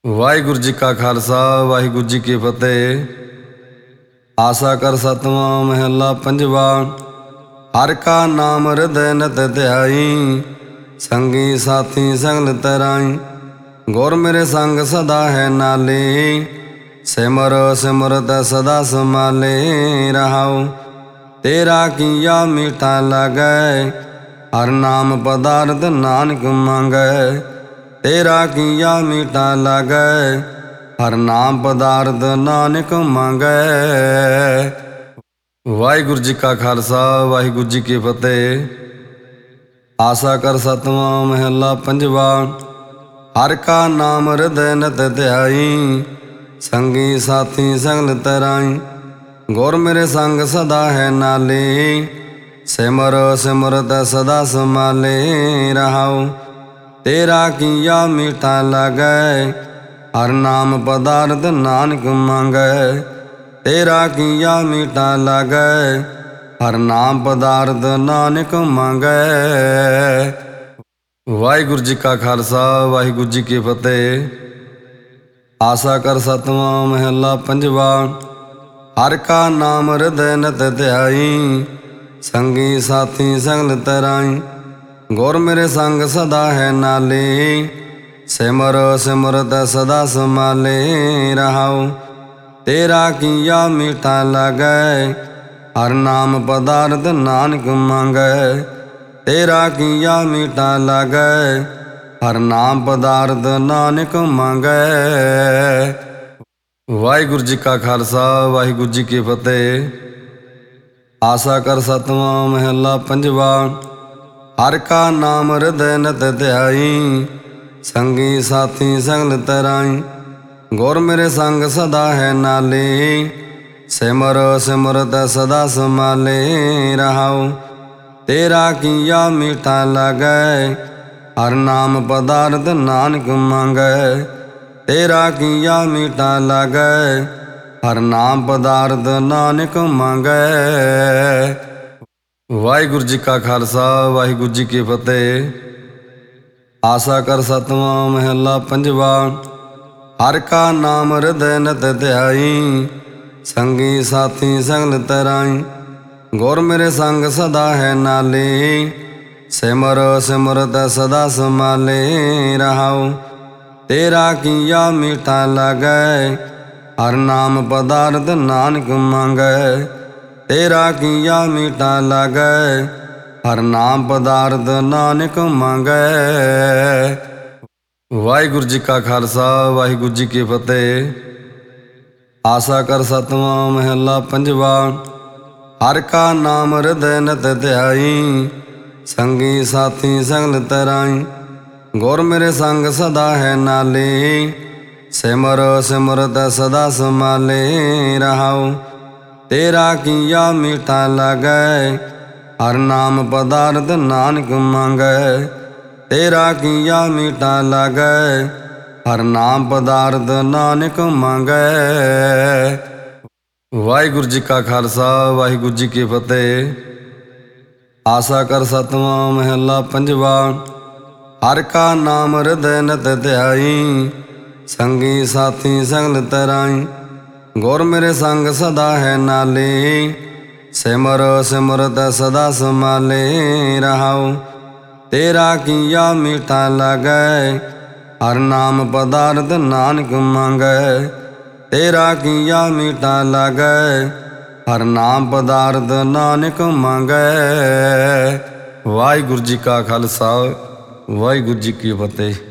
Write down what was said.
ਵਾਹਿਗੁਰੂ ਜੀ ਕਾ ਖਾਲਸਾ ਵਾਹਿਗੁਰੂ ਜੀ ਕੀ ਫਤਿਹ। ਆਸਾ ਕਰ ਸਤਵਾਂ ਮਹੱਲਾ ਪੰਜਵਾ। ਹਰਿ ਕਾ ਨਾਮ ਹਿਰਦੈ ਨਿਤ ਧਿਆਈ, ਸੰਗੀ ਸਾਥੀ ਸਗਲ ਤਰਾਈ। ਗੁਰ ਮੇਰੇ ਸੰਗ ਸਦਾ ਹੈ ਨਾਲੇ, ਸਿਮਰ ਸਿਮਰਤ ਸਦਾ ਸਮਾਲੇ। ਰਹਾਉ ਤੇਰਾ ਕੀਆ ਮੀਠਾ ਲਾਗੈ, ਹਰਿ ਨਾਮ ਪਦਾਰਥ ਨਾਨਕ ਮੰਗੈ। ਤੇਰਾ ਕੀਆ ਮੀਠਾ ਲਾਗੈ, ਹਰਿ ਨਾਮ ਪਦਾਰਥ ਨਾਨਕ ਮੰਗੈ। ਵਾਹਿਗੁਰੂ ਜੀ ਕਾ ਖਾਲਸਾ ਵਾਹਿਗੁਰੂ ਜੀ ਕੀ ਫਤਿਹ। ਆਸਾ ਕਰ ਸਤਵਾਂ ਮਹੱਲਾ ਪੰਜਵਾ। ਹਰਿ ਕਾ ਨਾਮ ਹਿਰਦੈ ਨਿਤ ਧਿਆਈ, ਸੰਗੀ ਸਾਥੀ ਸਗਲ ਤਰਾਈ। ਗੁਰ ਮੇਰੇ ਸੰਗ ਸਦਾ ਹੈ ਨਾਲੇ, ਸਿਮਰ ਸਿਮਰਤ ਸਦਾ ਸਮਾਲੇ। ਰਹਾਉ ਤੇਰਾ ਕੀਆ ਮੀਠਾ ਲਾਗੈ, ਹਰਿ ਨਾਮ ਪਦਾਰਥ ਨਾਨਕ ਮੰਗੈ। ਤੇਰਾ ਕੀਆ ਮੀਠਾ ਲਾਗੈ, ਹਰਿ ਨਾਮ ਪਦਾਰਥ ਨਾਨਕ ਮੰਗੈ। ਵਾਹਿਗੁਰੂ ਜੀ ਕਾ ਖਾਲਸਾ ਵਾਹਿਗੁਰੂ ਜੀ ਕੀ ਫਤਿਹ। ਆਸਾ ਕਰ ਸਤਵਾਂ ਮਹੱਲਾ ਪੰਜਵਾ। ਹਰਿ ਕਾ ਨਾਮ ਹਿਰਦੈ ਨਿਤ ਧਿਆਈ, ਸੰਗੀ ਸਾਥੀ ਸਗਲ ਤਰਾਈ। ਗੁਰ ਮੇਰੇ ਸੰਗ ਸਦਾ ਹੈ ਨਾਲੇ, ਸਿਮਰ ਸਿਮਰਤ ਸਦਾ ਸਮਾਲੇ। ਰਹਾਉ ਤੇਰਾ ਕੀਆ ਮੀਠਾ ਲਾਗੈ, ਹਰਿ ਨਾਮ ਪਦਾਰਥ ਨਾਨਕ ਮੰਗੈ। ਤੇਰਾ ਕੀਆ ਮੀਠਾ ਲਾਗੈ, ਹਰਿ ਨਾਮ ਪਦਾਰਥ ਨਾਨਕ ਮੰਗੈ। ਵਾਹਿਗੁਰੂ ਜੀ ਕਾ ਖਾਲਸਾ ਵਾਹਿਗੁਰੂ ਜੀ ਕੀ ਫਤਿਹ। ਆਸਾ ਕਰ ਸਤਵਾਂ ਮਹੱਲਾ ਪੰਜਵਾ। ਹਰਿ ਕਾ ਨਾਮ ਹਿਰਦੈ ਨਿਤ ਧਿਆਈ, ਸੰਗੀ ਸਾਥੀ ਸਗਲ ਤਰਾਈ। ਗੁਰ ਮੇਰੇ ਸੰਗ ਸਦਾ ਹੈ ਨਾਲੇ, ਸਿਮਰ ਸਿਮਰਤ ਸਦਾ ਸਮਾਲੇ। ਰਹਾਉ ਤੇਰਾ ਕੀਆ ਮੀਠਾ ਲਾਗੈ, ਹਰਿ ਨਾਮ ਪਦਾਰਥ ਨਾਨਕ ਮੰਗੈ। ਤੇਰਾ ਕੀਆ ਮੀਠਾ ਲਾਗੈ, ਹਰਿ ਨਾਮ ਪਦਾਰਥ ਨਾਨਕ ਮੰਗੈ। ਵਾਹਿਗੁਰੂ ਜੀ ਕਾ ਖਾਲਸਾ ਵਾਹਿਗੁਰੂ ਜੀ ਕੀ ਫਤਿਹ। ਆਸਾ ਕਰ ਸਤਵਾਂ ਮਹੱਲਾ ਪੰਜਵਾ। ਹਰਿ ਕਾ ਨਾਮ ਹਿਰਦੈ ਨਿਤ ਧਿਆਈ, ਸੰਗੀ ਸਾਥੀ ਸਗਲ ਤਰਾਈ। ਗੁਰ ਮੇਰੇ ਸੰਗ ਸਦਾ ਹੈ ਨਾਲੇ, ਸਿਮਰ ਸਿਮਰਤ ਸਦਾ ਸਮਾਲੇ। ਰਹਾਉ ਤੇਰਾ ਕੀਆ ਮੀਠਾ ਲਾਗੈ, ਹਰਿ ਨਾਮ ਪਦਾਰਥ ਨਾਨਕ ਮੰਗੈ। ਤੇਰਾ ਕੀਆ ਮੀਠਾ ਲਾਗੈ, ਹਰਿ ਨਾਮ ਪਦਾਰਥ ਨਾਨਕ ਮੰਗੈ। ਵਾਹਿਗੁਰੂ ਜੀ ਕਾ ਖਾਲਸਾ ਵਾਹਿਗੁਰੂ ਜੀ ਕੀ ਫਤਿਹ। ਆਸਾ ਕਰ ਸਤਵਾਂ ਮਹੱਲਾ ਪੰਜਵਾ। ਹਰਿ ਕਾ ਨਾਮ ਹਿਰਦੈ ਨਿਤ ਧਿਆਈ, ਸੰਗੀ ਸਾਥੀ ਸਗਲ ਤਰਾਈ। ਗੁਰ ਮੇਰੇ ਸੰਗ ਸਦਾ ਹੈ ਨਾਲੇ, ਸਿਮਰ ਸਿਮਰਤ ਸਦਾ ਸਮਾਲੇ। ਰਹਾਉ ਤੇਰਾ ਕੀਆ ਮੀਠਾ ਲਾਗੈ, ਹਰਿ ਨਾਮ ਪਦਾਰਥ ਨਾਨਕ ਮੰਗੈ। ਤੇਰਾ ਕੀਆ ਮੀਠਾ ਲਾਗੈ, ਹਰਿ ਨਾਮ ਪਦਾਰਥ ਨਾਨਕ ਮੰਗੈ। ਵਾਹਿਗੁਰੂ ਜੀ ਕਾ ਖਾਲਸਾ ਵਾਹਿਗੁਰੂ ਜੀ ਕੀ ਫਤਿਹ। ਆਸਾ ਕਰ ਸਤਵਾਂ ਮਹੱਲਾ ਪੰਜਵਾ। ਹਰਿ ਕਾ ਨਾਮ ਹਿਰਦੈ ਨਿਤ ਧਿਆਈ, ਸੰਗੀ ਸਾਥੀ ਸਗਲ ਤਰਾਈ। ਗੁਰ ਮੇਰੇ ਸੰਗ ਸਦਾ ਹੈ ਨਾਲੇ, ਸਿਮਰ ਸਿਮਰਤ ਸਦਾ ਸਮਾਲੇ। ਰਹਾਉ ਤੇਰਾ ਕੀਆ ਮੀਠਾ ਲਾਗੈ, ਹਰਿ ਨਾਮ ਪਦਾਰਥ ਨਾਨਕ ਮੰਗੈ। ਤੇਰਾ ਕੀਆ ਮੀਠਾ ਲਾਗੈ, ਹਰਿ ਨਾਮ ਪਦਾਰਥ ਨਾਨਕ ਮੰਗੈ। ਵਾਹਿਗੁਰੂ ਜੀ ਕਾ ਖਾਲਸਾ ਵਾਹਿਗੁਰੂ ਜੀ ਕੀ ਫਤਿਹ।